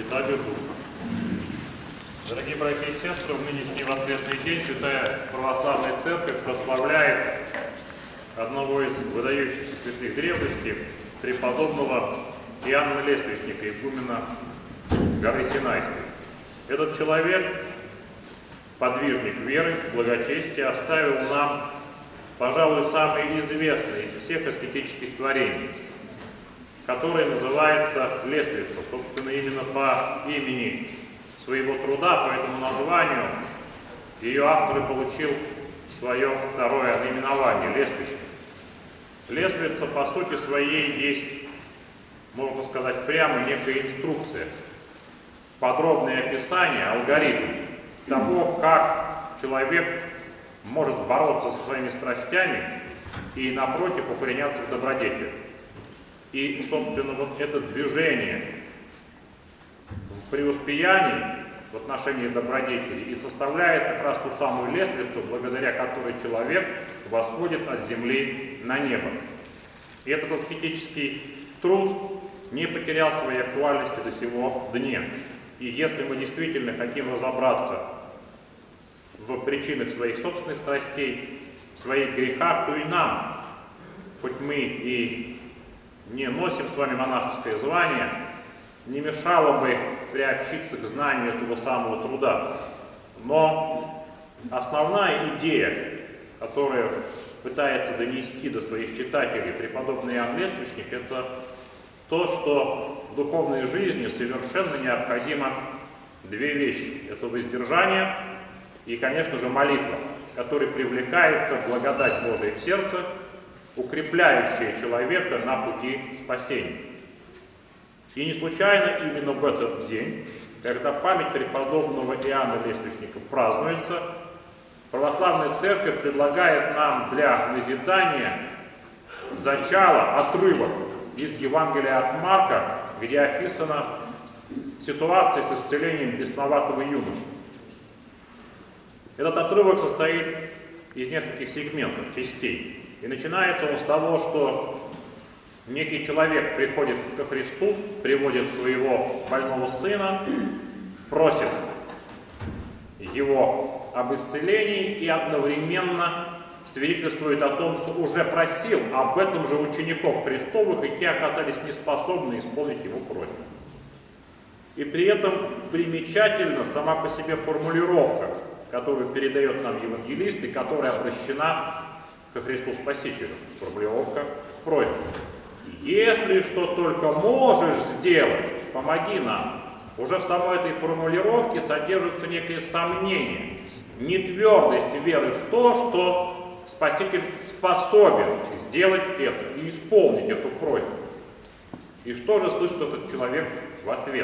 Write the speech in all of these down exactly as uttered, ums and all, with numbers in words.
Святаго Духа. Дорогие братья и сестры, в нынешний воскресный день Святая Православная Церковь прославляет одного из выдающихся святых древности, преподобного Иоанна Лествичника, игумена горы Синайской. Этот человек, подвижник веры, благочестия, оставил нам, пожалуй, самый известный из всех аскетических творений, который называется «Лествица», собственно, именно по имени своего труда, по этому названию, ее автор и получил свое второе наименование «Лествичник». Лествица, по сути своей, есть, можно сказать, прямо некая инструкция, подробное описание, алгоритм того, как человек может бороться со своими страстями и, напротив, укореняться в добродетели. И, собственно, вот это движение в преуспеянии в отношении добродетели и составляет как раз ту самую лестницу, благодаря которой человек восходит от земли на небо. И этот аскетический труд не потерял своей актуальности до сего дня. И если мы действительно хотим разобраться в причинах своих собственных страстей, в своих грехах, то и нам, хоть мы и не носим с вами монашеское звание, не мешало бы приобщиться к знанию этого самого труда. Но основная идея, которая пытается донести до своих читателей преподобный Иоанн Лествичник, это то, что в духовной жизни совершенно необходимо две вещи. Это воздержание и, конечно же, молитва, которой привлекается благодать Божия в сердце, укрепляющая человека на пути спасения. И не случайно именно в этот день, когда память преподобного Иоанна Лествичника празднуется, Православная Церковь предлагает нам для назидания зачала, отрывок из Евангелия от Марка, где описана ситуация с исцелением бесноватого юноши. Этот отрывок состоит из нескольких сегментов, частей. И начинается он с того, что некий человек приходит ко Христу, приводит своего больного сына, просит его об исцелении и одновременно свидетельствует о том, что уже просил об этом же учеников Христовых, и те оказались неспособны исполнить его просьбу. И при этом примечательна сама по себе формулировка, которую передает нам евангелист, и которая обращена ко Христу Спасителю. Формулировка просьбы. Если что только можешь сделать, помоги нам. Уже в самой этой формулировке содержится некое сомнение, нетвердость веры в то, что Спаситель способен сделать это и исполнить эту просьбу. И что же слышит этот человек в ответ?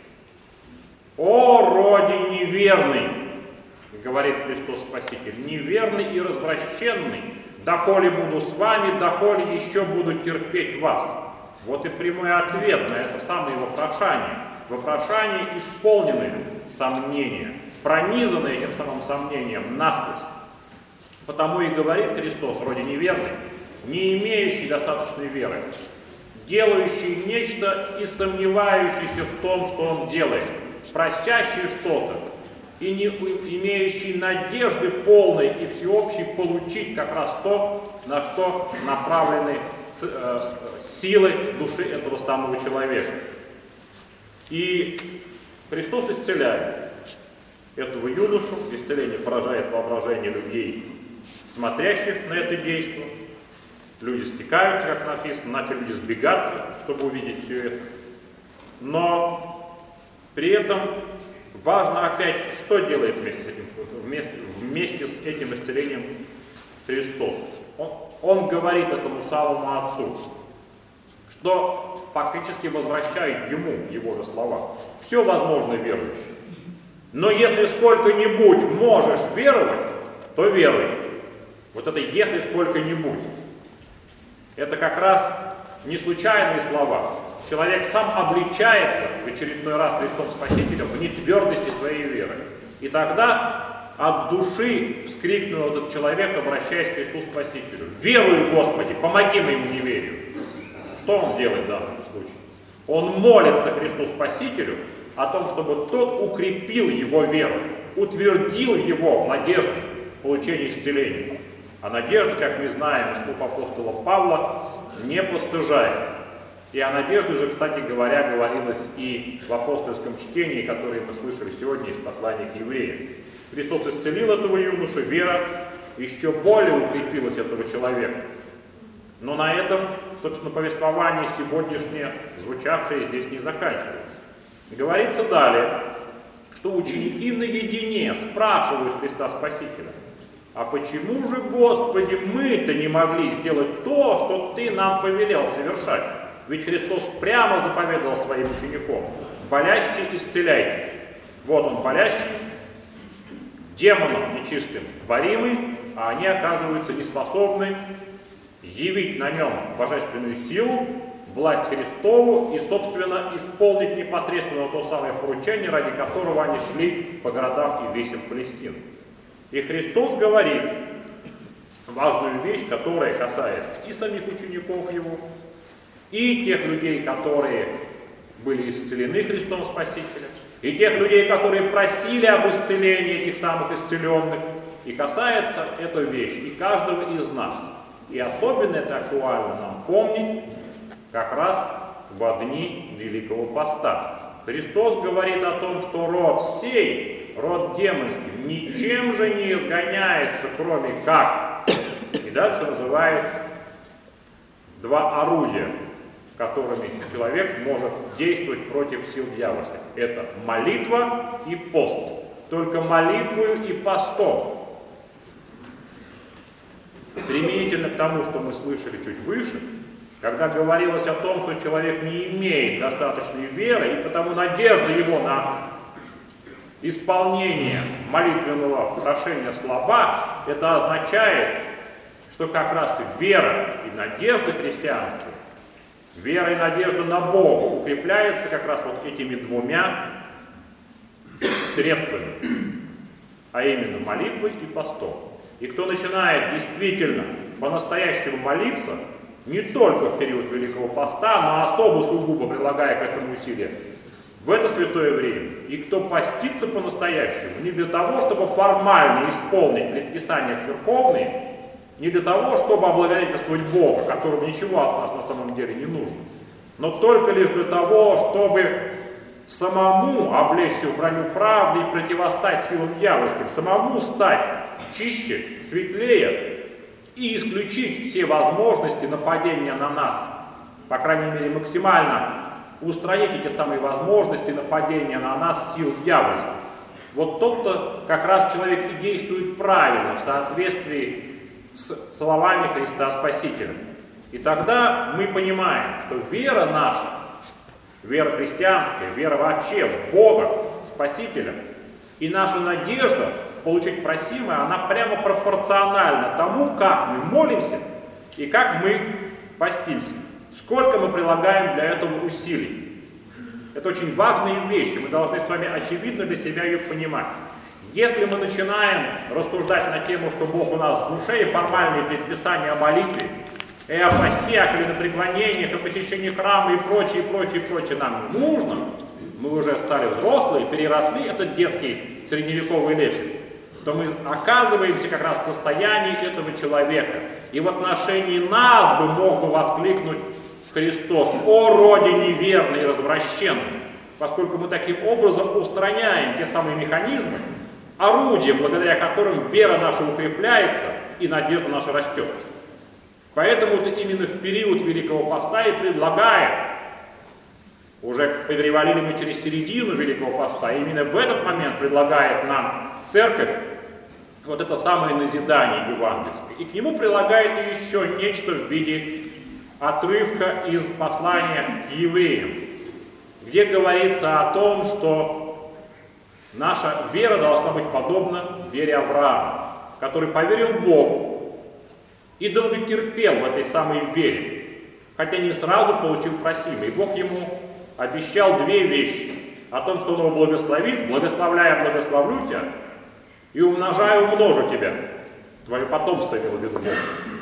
«О, роде неверный!» — говорит Христос Спаситель, «неверный и развращенный, доколе буду с вами, доколе еще буду терпеть вас». Вот и прямой ответ на это самое вопрошание. Вопрошание исполненное сомнения, пронизанное этим самым сомнением насквозь. Потому и говорит Христос, вроде неверный, не имеющий достаточной веры, делающий нечто и сомневающийся в том, что он делает, просящий что-то, и не имеющий надежды полной и всеобщей получить как раз то, на что направлены э, силы души этого самого человека. И Христос исцеляет этого юношу, исцеление поражает воображение людей, смотрящих на это действие. Люди стекаются, как написано, начали люди сбегаться, чтобы увидеть все это. Но при этом важно опять, что делает вместе с этим, вместе, вместе с этим исцелением Христос. Он, он говорит этому самому Отцу, что фактически возвращает ему его же слова. Все возможно верующим. Но если сколько-нибудь можешь веровать, то веруй. Вот это «если сколько-нибудь». Это как раз не случайные слова. Человек сам обличается в очередной раз Христом Спасителем в нетвердости своей веры. И тогда от души вскрикнул этот человек, обращаясь к Христу Спасителю: «Верую, Господи, помоги моему неверию». Что он делает в данном случае? Он молится Христу Спасителю о том, чтобы тот укрепил его веру, утвердил его в надежде получения исцеления. А надежда, как мы знаем из слов апостола Павла, не постыжает. И о надежде же, кстати говоря, говорилось и в апостольском чтении, которое мы слышали сегодня из послания к евреям. Христос исцелил этого юношу, вера еще более укрепилась этого человека. Но на этом, собственно, повествование сегодняшнее, звучавшее здесь, не заканчивается. Говорится далее, что ученики наедине спрашивают Христа Спасителя: а почему же, Господи, мы-то не могли сделать то, что Ты нам повелел совершать? Ведь Христос прямо заповедовал своим ученикам: болящие исцеляйте. Вот он болящий, демоном нечистым боримый, а они оказываются неспособны явить на нем божественную силу, власть Христову и, собственно, исполнить непосредственно то самое поручение, ради которого они шли по городам и весям Палестины. И Христос говорит важную вещь, которая касается и самих учеников Его, и тех людей, которые были исцелены Христом Спасителем, и тех людей, которые просили об исцелении этих самых исцеленных. И касается эта вещь и каждого из нас. И особенно это актуально нам помнить как раз в дни Великого Поста. Христос говорит о том, что род сей, род демонский, ничем же не изгоняется, кроме как. И дальше называет два орудия, которыми человек может действовать против сил дьявольских. Это молитва и пост. Только молитвою и постом. Применительно к тому, что мы слышали чуть выше, когда говорилось о том, что человек не имеет достаточной веры, и потому надежда его на исполнение молитвенного прошения слаба, это означает, что как раз вера и надежда христианская, вера и надежда на Бога укрепляется как раз вот этими двумя средствами, а именно молитвой и постом. И кто начинает действительно по-настоящему молиться, не только в период Великого Поста, но особо сугубо прилагая к этому усилия, в это святое время, и кто постится по-настоящему, не для того, чтобы формально исполнить предписания церковные, не для того, чтобы облагодетельствовать Бога, которому ничего от нас на самом деле не нужно, но только лишь для того, чтобы самому облечься в броню правды и противостать силам дьявольским, самому стать чище, светлее и исключить все возможности нападения на нас, по крайней мере максимально устранить эти самые возможности нападения на нас сил дьявольских. Вот тот-то как раз человек и действует правильно, в соответствии с словами Христа Спасителя. И тогда мы понимаем, что вера наша, вера христианская, вера вообще в Бога, Спасителя, и наша надежда получить просимое, она прямо пропорциональна тому, как мы молимся и как мы постимся. Сколько мы прилагаем для этого усилий. Это очень важные вещи, мы должны с вами очевидно для себя ее понимать. Если мы начинаем рассуждать на тему, что Бог у нас в душе, и формальные предписания о молитве, и о постях, или на преклонениях, и посещении храма, и прочее, прочее, прочее нам не нужно, мы уже стали взрослые, переросли этот детский средневековый лепет, то мы оказываемся как раз в состоянии этого человека. И в отношении нас бы мог бы воскликнуть Христос: «О роде неверный и развращенный!» Поскольку мы таким образом устраняем те самые механизмы, орудия, благодаря которым вера наша укрепляется и надежда наша растет. Поэтому это именно в период Великого Поста и предлагает, уже перевалили мы через середину Великого Поста, и именно в этот момент предлагает нам Церковь вот это самое назидание евангельское. И к нему прилагает еще нечто в виде отрывка из послания к евреям, где говорится о том, что наша вера должна быть подобна вере Авраама, который поверил Богу и долготерпел в этой самой вере, хотя не сразу получил просимое. И Бог ему обещал две вещи: о том, что он его благословит, благословляя, благословлю тебя, и умножая, умножу тебя. Твое потомство имело в виду Бог.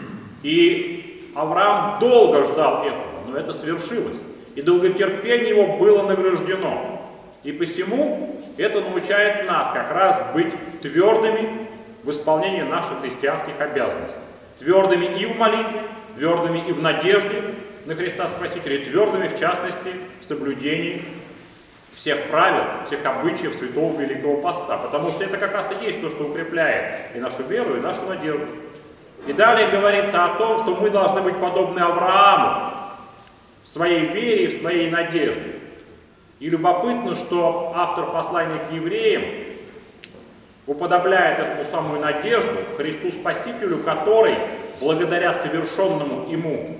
И Авраам долго ждал этого, но это свершилось. И долготерпение его было награждено. И посему это научает нас как раз быть твердыми в исполнении наших христианских обязанностей. Твердыми и в молитве, твердыми и в надежде на Христа Спасителя, и твердыми, в частности, в соблюдении всех правил, всех обычаев Святого Великого Поста. Потому что это как раз и есть то, что укрепляет и нашу веру, и нашу надежду. И далее говорится о том, что мы должны быть подобны Аврааму в своей вере и в своей надежде. И любопытно, что автор послания к евреям уподобляет эту самую надежду Христу Спасителю, который, благодаря совершенному ему,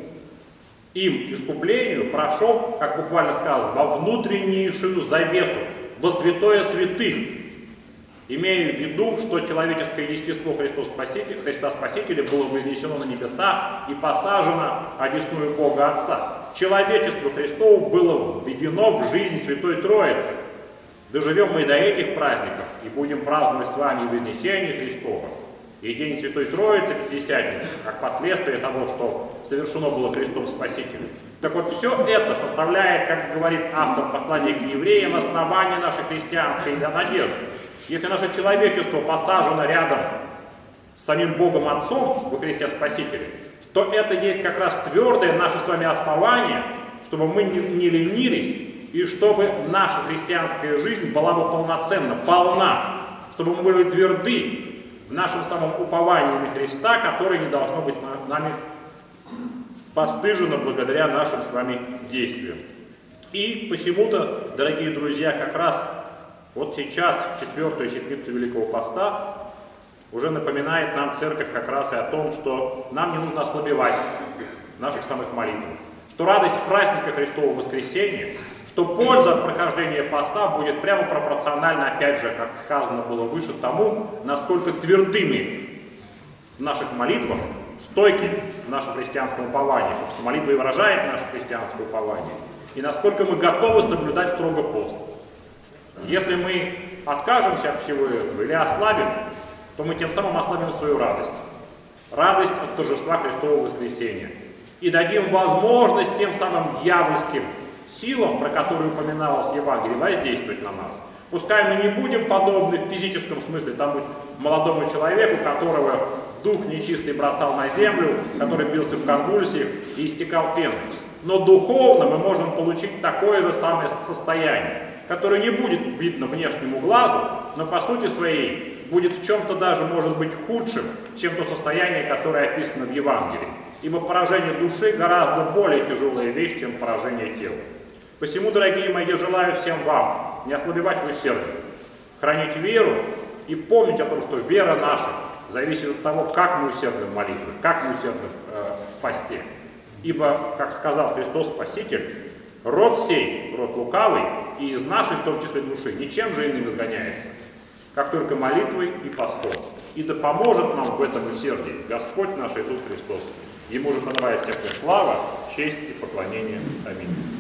им искуплению, прошел, как буквально сказано, во внутреннейшую завесу, во святое святых, имея в виду, что человеческое естество Христа Спасителя, Христа Спасителя было вознесено на небеса и посажено одесную Бога Отца. Человечество Христово было введено в жизнь Святой Троицы. Доживем мы до этих праздников и будем праздновать с вами и Вознесение Христово, и День Святой Троицы Пятидесятницы, как последствие того, что совершено было Христом Спасителем. Так вот, все это составляет, как говорит автор послания к евреям, основание нашей христианской надежды. Если наше человечество посажено рядом с самим Богом Отцом во Христе Спасителе, то это есть как раз твердое наше с вами основание, чтобы мы не, не ленились, и чтобы наша христианская жизнь была бы полноценна, полна, чтобы мы были тверды в нашем самом уповании на Христа, которое не должно быть нами постыжено благодаря нашим с вами действиям. И посему-то, дорогие друзья, как раз вот сейчас, в четвертую седмицу Великого Поста, уже напоминает нам Церковь как раз и о том, что нам не нужно ослабевать в наших самых молитвах, что радость праздника Христового Воскресения, что польза от прохождения поста будет прямо пропорциональна, опять же, как сказано было выше, тому, насколько твердыми в наших молитвах, стойки в нашем христианском уповании, собственно, молитва и выражает наше христианское упование, и насколько мы готовы соблюдать строго пост. Если мы откажемся от всего этого или ослабим, то мы тем самым ослабим свою радость. Радость от торжества Христового Воскресения. И дадим возможность тем самым дьявольским силам, про которые упоминалось в Евангелии, воздействовать на нас. Пускай мы не будем подобны в физическом смысле тому молодому человеку, которого дух нечистый бросал на землю, который бился в конвульсиях и истекал пеной. Но духовно мы можем получить такое же самое состояние, которое не будет видно внешнему глазу, но по сути своей будет в чем-то даже, может быть, худшим, чем то состояние, которое описано в Евангелии. Ибо поражение души гораздо более тяжелая вещь, чем поражение тела. Посему, дорогие мои, я желаю всем вам не ослабевать в усердии, хранить веру и помнить о том, что вера наша зависит от того, как мы усердны в молитве, как мы усердны э, в посте. Ибо, как сказал Христос Спаситель, род сей, род лукавый, и из нашей, в том числе души, ничем же иным изгоняется, как только молитвой и постом. И да поможет нам в этом усердии Господь наш Иисус Христос. Ему же подавает всякая слава, честь и поклонение. Аминь.